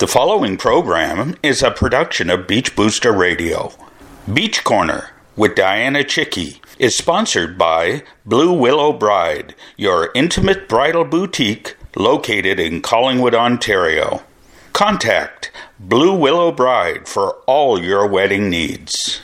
The following program is a production of Beach Booster Radio. Beach Corner with Diana Chicky is sponsored by Blue Willow Bride, your intimate bridal boutique located in Collingwood, Ontario. Contact Blue Willow Bride for all your wedding needs.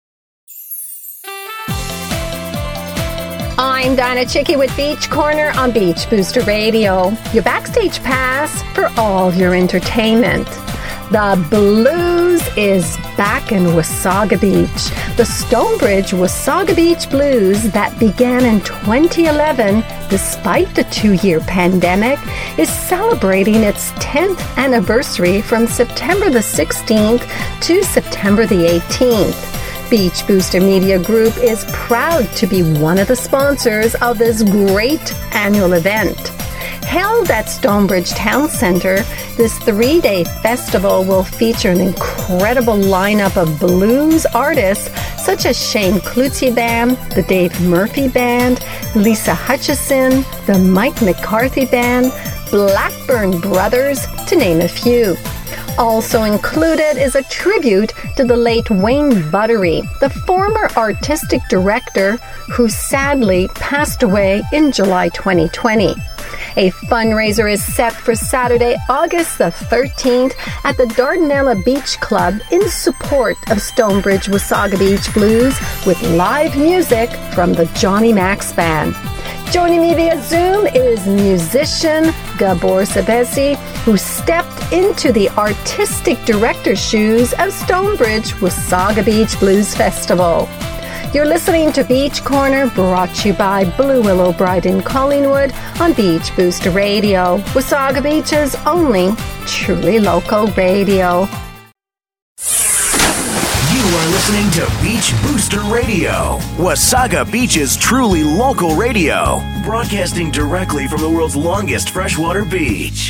I'm Diana Chicky with Beach Corner on Beach Booster Radio, your backstage pass for all your entertainment. The blues is back in Wasaga Beach. The Stonebridge Wasaga Beach Blues that began in 2011, despite the 2-year pandemic, is celebrating its 10th anniversary from September the 16th to September the 18th. Beach Booster Media Group is proud to be one of the sponsors of this great annual event. Held at Stonebridge Town Centre, this 3-day festival will feature an incredible lineup of blues artists such as Shane Clutie Band, the Dave Murphy Band, Lisa Hutchison, the Mike McCarthy Band, Blackburn Brothers, to name a few. Also included is a tribute to the late Wayne Buttery, the former artistic director who sadly passed away in July 2020. A fundraiser is set for Saturday, August the 13th at the Dardanella Beach Club in support of Stonebridge Wasaga Beach Blues with live music from the Johnny Max Band. Joining me via Zoom is musician Gabor Szepesi, who stepped into the artistic director's shoes of Stonebridge Wasaga Beach Blues Festival. You're listening to Beach Corner, brought to you by Blue Willow Bride in Collingwood on Beach Booster Radio, Wasaga Beach's only truly local radio. You are listening to Beach Booster Radio, Wasaga Beach's truly local radio, broadcasting directly from the world's longest freshwater beach.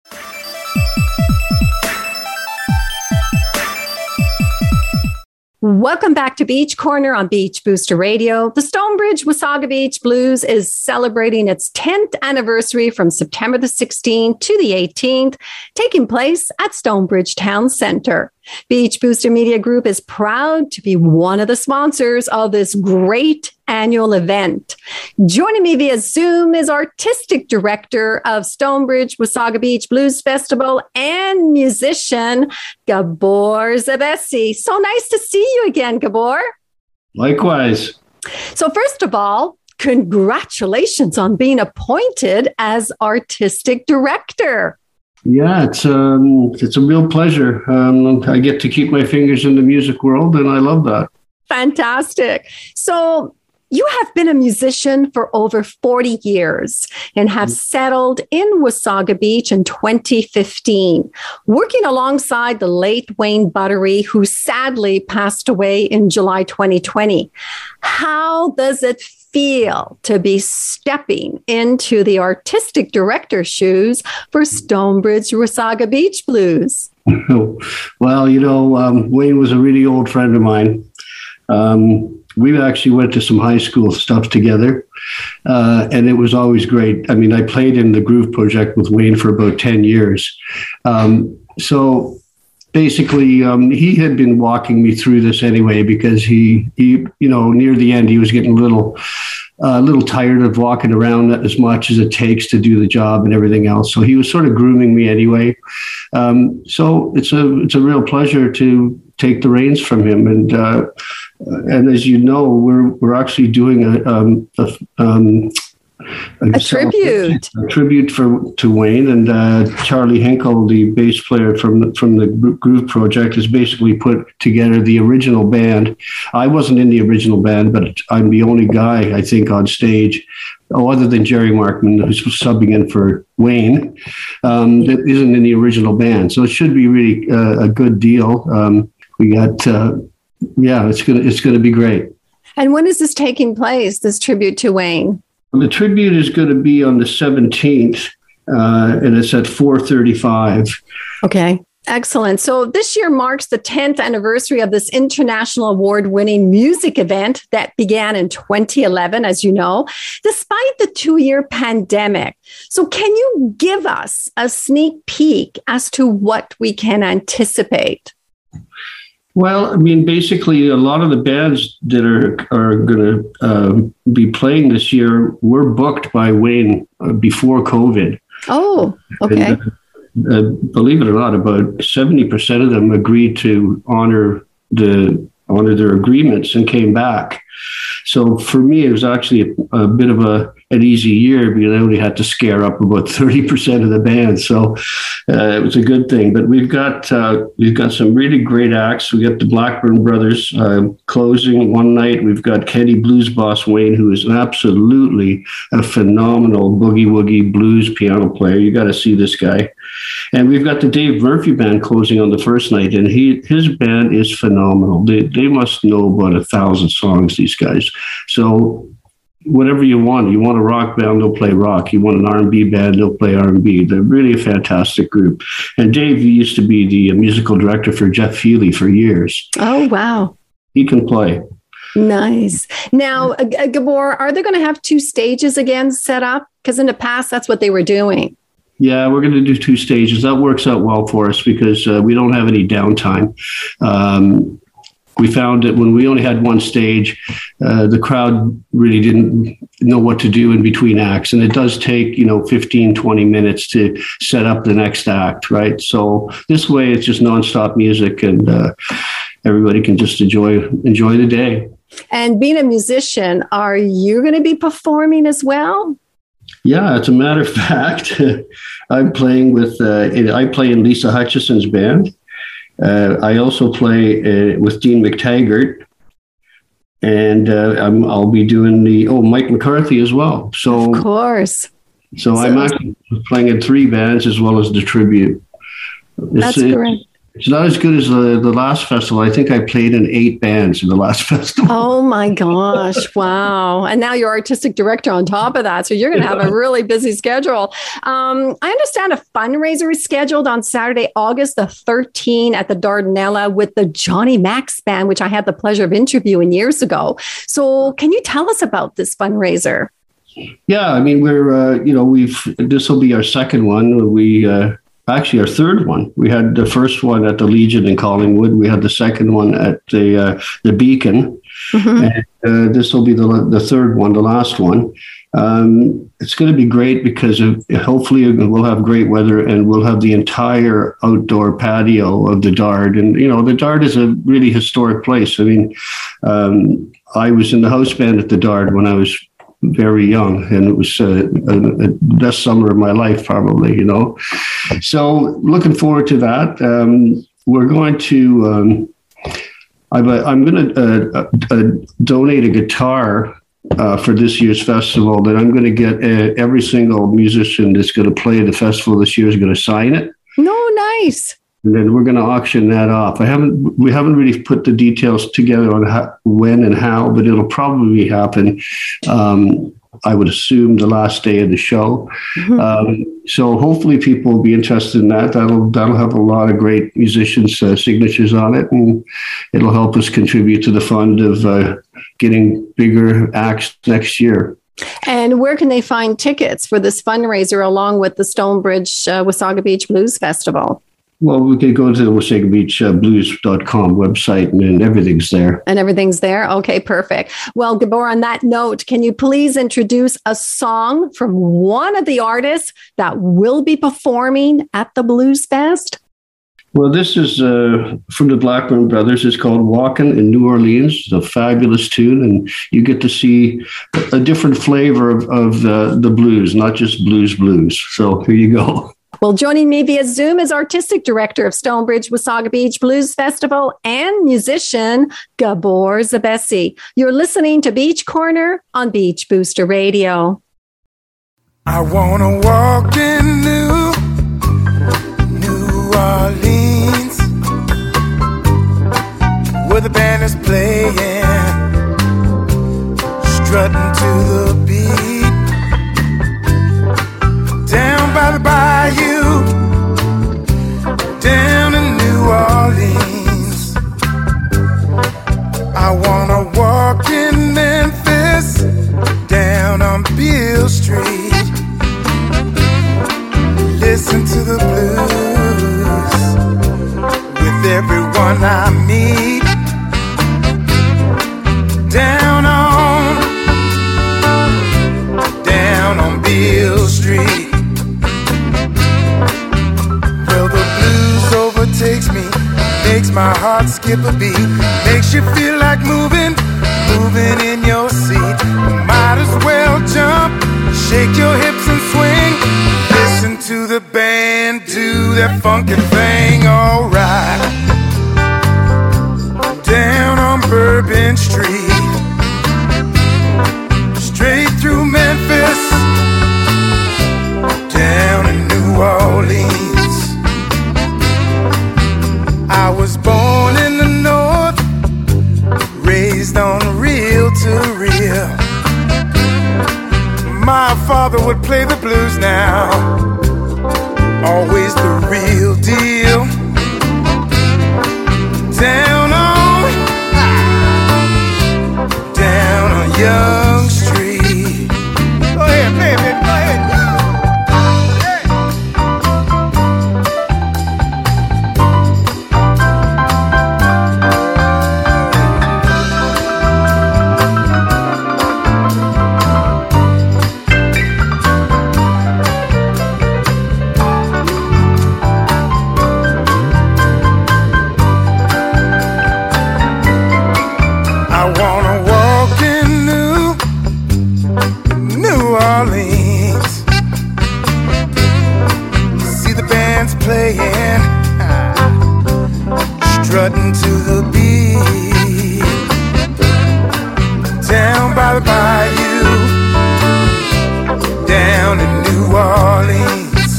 Welcome back to Beach Corner on Beach Booster Radio. The Stonebridge Wasaga Beach Blues is celebrating its 10th anniversary from September the 16th to the 18th, taking place at Stonebridge Town Centre. Beach Booster Media Group is proud to be one of the sponsors of this great annual event. Joining me via Zoom is artistic director of Stonebridge Wasaga Beach Blues Festival and musician Gabor Szepesi. So nice to see you again, Gabor. Likewise. So first of all, congratulations on being appointed as artistic director. Yeah, it's a real pleasure. I get to keep my fingers in the music world, and I love that. Fantastic. So you have been a musician for over 40 years and have settled in Wasaga Beach in 2015, working alongside the late Wayne Buttery, who sadly passed away in July 2020. How does it feel to be stepping into the artistic director's shoes for Stonebridge Wasaga Beach Blues? Well, Wayne was a really old friend of mine. We actually went to some high school stuff together, and it was always great. I mean, I played in the Groove Project with Wayne for about 10 years. So basically, he had been walking me through this anyway, because he near the end, he was getting a little tired of walking around as much as it takes to do the job and everything else. So he was sort of grooming me anyway. So it's a real pleasure to take the reins from him. And as you know, we're actually doing a tribute to Wayne, and Charlie Hinkle, the bass player from the Groove Project, has basically put together the original band. I wasn't in the original band, but I'm the only guy, I think, on stage, other than Jerry Markman, who's subbing in for Wayne, that isn't in the original band. So it should be really a good deal. We got, it's gonna be great. And when is this taking place? This tribute to Wayne? The tribute is going to be on the 17th, and it's at 4:35. Okay. Excellent. So this year marks the 10th anniversary of this international award-winning music event that began in 2011, as you know, despite the 2-year pandemic. So can you give us a sneak peek as to what we can anticipate? Well, I mean, basically, a lot of the bands that are going to be playing this year were booked by Wayne before COVID. Oh, okay. And, believe it or not, about 70% of them agreed to honor their agreements and came back. So for me, it was actually a bit of an easy year because I only had to scare up about 30% of the band. So it was a good thing. But we've got some really great acts. We got the Blackburn Brothers closing one night. We've got Kenny Blues Boss Wayne, who is absolutely a phenomenal boogie-woogie blues piano player. You got to see this guy. And we've got the Dave Murphy Band closing on the first night, and his band is phenomenal. They must know about 1,000 songs, these guys. So whatever you want a rock band, they'll play rock. You want an R&B band, they'll play R&B. They're really a fantastic group. And Dave used to be the musical director for Jeff Feely for years. Oh, wow. He can play. Nice. Now, Gabor, are they going to have 2 stages again set up? Because in the past, that's what they were doing. Yeah, we're going to do 2 stages. That works out well for us because we don't have any downtime. We found that when we only had 1 stage, the crowd really didn't know what to do in between acts. And it does take, 15, 20 minutes to set up the next act, right? So this way it's just nonstop music and everybody can just enjoy the day. And being a musician, are you going to be performing as well? Yeah, as a matter of fact, I'm playing I play in Lisa Hutchison's band. I also play with Dean McTaggart, and I'll be doing Mike McCarthy as well. So, of course. So I'm actually playing in 3 bands as well as the tribute. That's great. It's not as good as the last festival. I think I played in 8 bands in the last festival. Oh my gosh. Wow. And now you're artistic director on top of that. So you're going to have a really busy schedule. I understand a fundraiser is scheduled on Saturday, August the 13th at the Dardanella with the Johnny Max Band, which I had the pleasure of interviewing years ago. So can you tell us about this fundraiser? Yeah, I mean, this will be our second one. Actually, our third one. We had the first one at the Legion in Collingwood. We had the second one at the Beacon. Mm-hmm. And this will be the third one, the last one. It's going to be great because hopefully we'll have great weather and we'll have the entire outdoor patio of the Dard. And, the Dard is a really historic place. I mean, I was in the house band at the Dard when I was very young, and it was the best summer of my life, probably, So looking forward to that. We're going to, I'm going to donate a guitar for this year's festival that I'm going to get every single musician that's going to play at the festival this year is going to sign it. No, nice. And then we're going to auction that off. We haven't really put the details together on when and how, but it'll probably happen. I would assume the last day of the show. Mm-hmm. So hopefully people will be interested in that. That'll have a lot of great musicians' signatures on it, and it'll help us contribute to the fund of getting bigger acts next year. And where can they find tickets for this fundraiser along with the Stonebridge Wasaga Beach Blues Festival? Well, we could go to the WasagaBeachBlues.com website and everything's there. And everything's there? Okay, perfect. Well, Gabor, on that note, can you please introduce a song from one of the artists that will be performing at the Blues Fest? Well, this is from the Blackburn Brothers. It's called Walkin' in New Orleans. It's a fabulous tune, and you get to see a different flavor of the blues, not just blues. So here you go. Well, joining me via Zoom is Artistic Director of Stonebridge Wasaga Beach Blues Festival and musician Gabor Szebesi. You're listening to Beach Corner on Beach Booster Radio. I want to walk in New Orleans, where the band is playing, strutting to the beat. Down by the bayou, down in one I meet down on Beale Street. Well, the blues overtakes me, makes my heart skip a beat, makes you feel like moving in your seat. You might as well jump, shake your hips and swing, listen to the band do that funky thing, alright. Down on Bourbon Street, straight through Memphis, down in New Orleans. I was born in the North, raised on reel to reel. My father would play the blues now, always the real deal. Down on Young Street. Go ahead, baby, go ahead. Strutting to the beat, down by the bayou, down in New Orleans.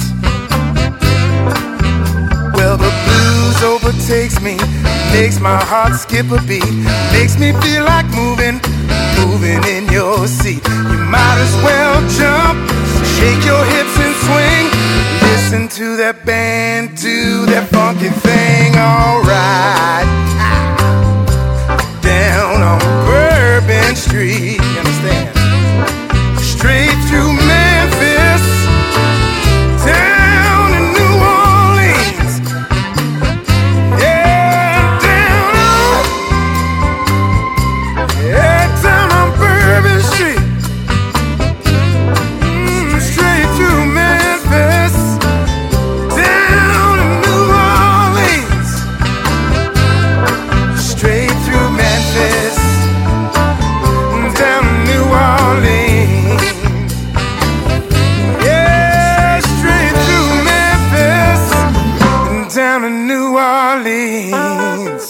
Well, the blues overtakes me, makes my heart skip a beat, makes me feel like moving in your seat. You might as well jump, shake your hips and swing, listen to that band do that funky thing, alright. Down on Bourbon Street, you understand? Straight through Memphis, down in New Orleans. Yeah, down on Bourbon Street. Straight through Memphis, down in New Orleans. Straight through Memphis, down in New Orleans. Yeah, straight through Memphis, down in New Orleans.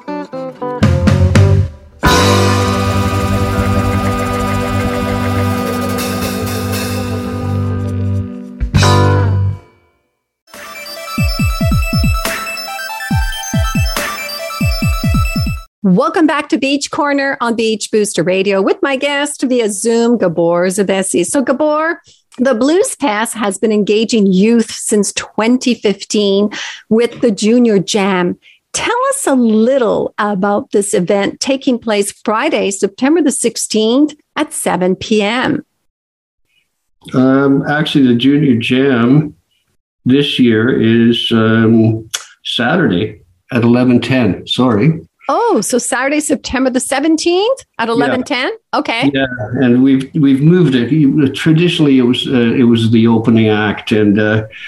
Welcome back to Beach Corner on Beach Booster Radio with my guest via Zoom, Gabor Zabesi. So Gabor, the Blues Pass has been engaging youth since 2015 with the Junior Jam. Tell us a little about this event taking place Friday, September the 16th at 7 p.m. Actually, the Junior Jam this year is Saturday at 11:10. Sorry. Oh, so Saturday, September the 17th at 11:10? Okay. Yeah, and we've moved it. Traditionally, it was the opening act, and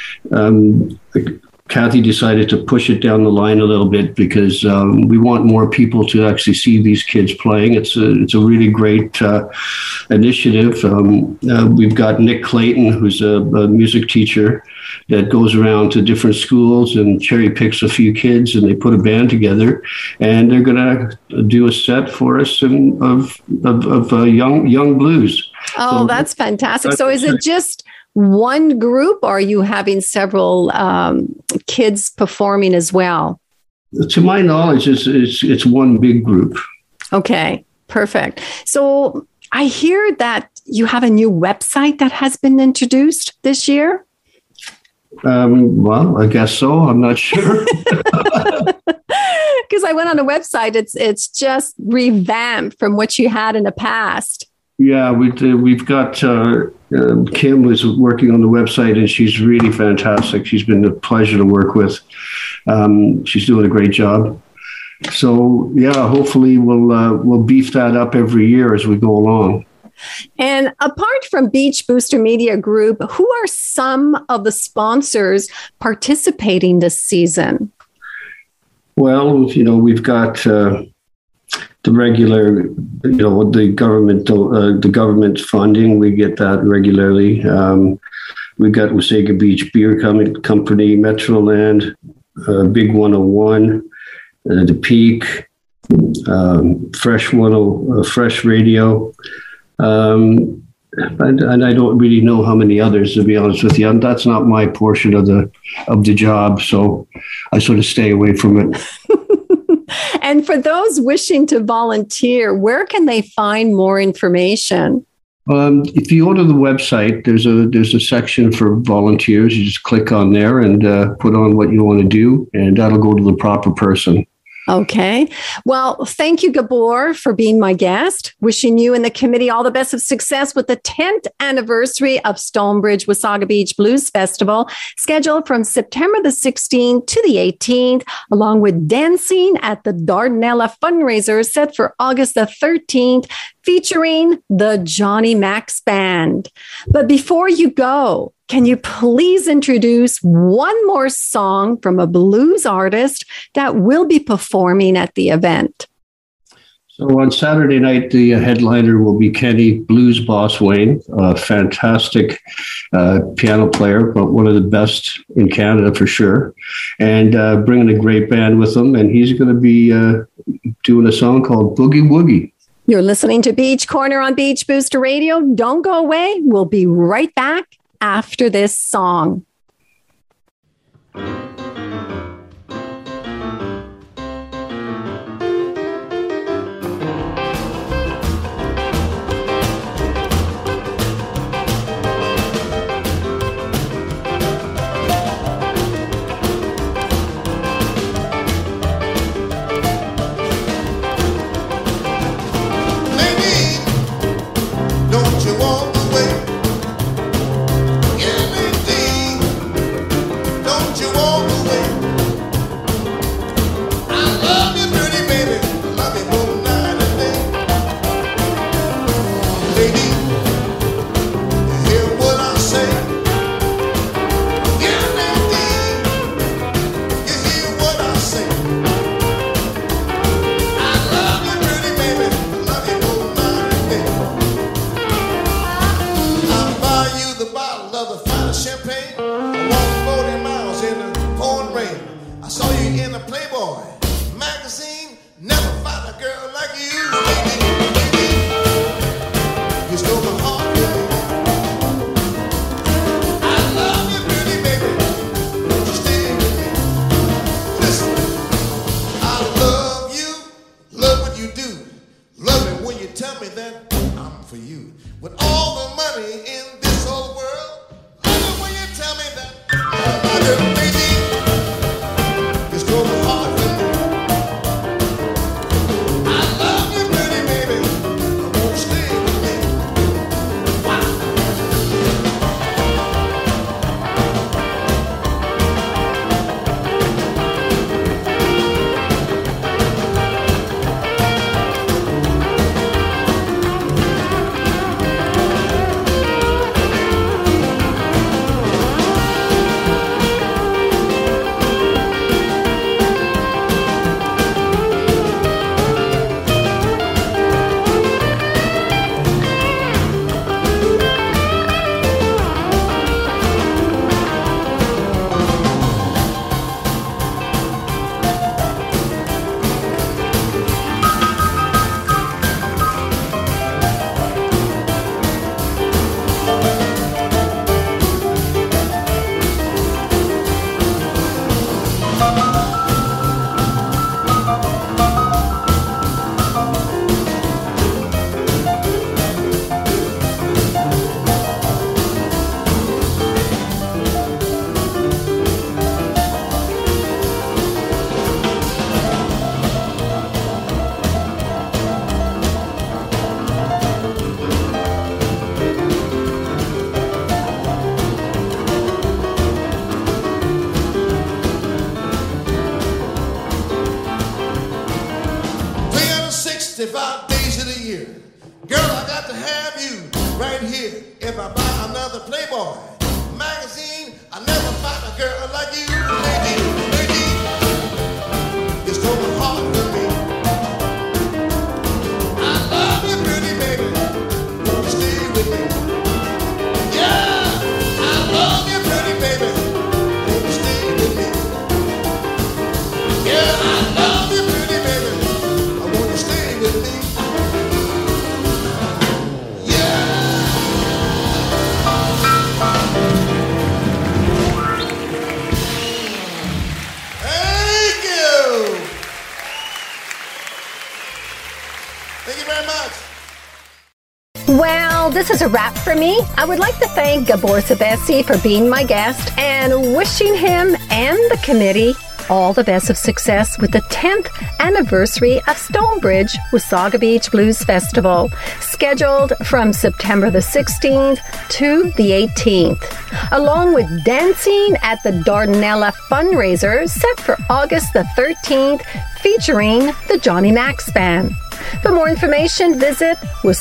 Kathy decided to push it down the line a little bit because we want more people to actually see these kids playing. It's a really great initiative. We've got Nick Clayton, who's a music teacher that goes around to different schools and cherry picks a few kids, and they put a band together, and they're going to do a set for us of young blues. Oh, so that's fantastic. So is it just one group, or are you having several kids performing as well? To my knowledge, it's one big group. Okay, perfect. So I hear that you have a new website that has been introduced this year. Well, I guess so. I'm not sure. Because I went on the website. It's just revamped from what you had in the past. Yeah, we've got Kim was working on the website, and she's really fantastic. She's been a pleasure to work with. She's doing a great job. So yeah, hopefully we'll beef that up every year as we go along. And apart from Beach Booster Media Group, who are some of the sponsors participating this season? Well, we've got the regular, the government funding. We get that regularly. We've got Wasaga Beach Beer Company, Metroland, Big 101, The Peak, Fresh Radio. And I don't really know how many others, to be honest with you. That's not my portion of the job, so I sort of stay away from it. And for those wishing to volunteer, where can they find more information? If you go to the website, there's a section for volunteers. You just click on there and put on what you want to do, and that'll go to the proper person. Okay. Well, thank you, Gabor, for being my guest. Wishing you and the committee all the best of success with the 10th anniversary of Stonebridge Wasaga Beach Blues Festival, scheduled from September the 16th to the 18th, along with dancing at the Dardanella fundraiser set for August the 13th, featuring the Johnny Max Band. But before you go, can you please introduce one more song from a blues artist that will be performing at the event? So on Saturday night, the headliner will be Kenny Blues Boss Wayne, a fantastic piano player, but one of the best in Canada for sure, and bringing a great band with him. And he's going to be doing a song called Boogie Woogie. You're listening to Beach Corner on Beach Booster Radio. Don't go away. We'll be right back after this song. Don't you walk away. say 5 days of the year. Girl, I got to have you right here. If I buy another Playboy magazine, I never find a girl like you. Lady, it's going hard for me. I love you, pretty baby. Won't you stay with me? Yeah, I love you, pretty baby. Won't you stay with me? Yeah, I love you, pretty baby. I want you to stay with me. Well, this is a wrap for me. I would like to thank Gabor Szebesi for being my guest and wishing him and the committee all the best of success with the 10th anniversary of Stonebridge Wasaga Beach Blues Festival, scheduled from September the 16th to the 18th, along with dancing at the Dardanella fundraiser set for August the 13th, featuring the Johnny Max Band. For more information, visit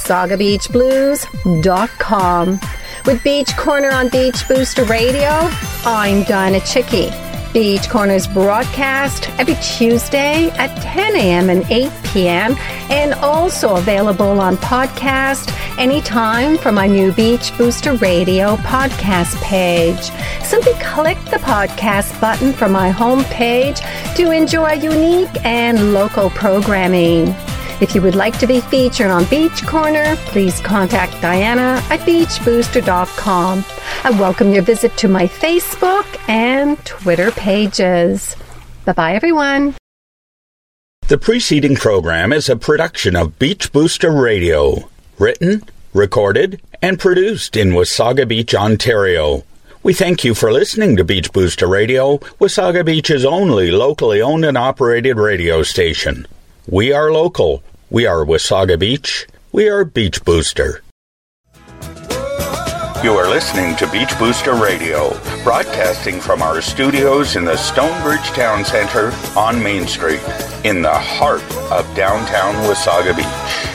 WasagaBeachBlues.com. With Beach Corner on Beach Booster Radio, I'm Diana Chicky. Beach Corner's broadcast every Tuesday at 10 a.m. and 8 p.m. and also available on podcast anytime from my new Beach Booster Radio podcast page. Simply click the podcast button from my homepage to enjoy unique and local programming. If you would like to be featured on Beach Corner, please contact Diana at beachbooster.com. I welcome your visit to my Facebook and Twitter pages. Bye-bye, everyone. The preceding program is a production of Beach Booster Radio, written, recorded, and produced in Wasaga Beach, Ontario. We thank you for listening to Beach Booster Radio, Wasaga Beach's only locally owned and operated radio station. We are local. We are Wasaga Beach. We are Beach Booster. You are listening to Beach Booster Radio, broadcasting from our studios in the Stonebridge Town Center on Main Street, in the heart of downtown Wasaga Beach.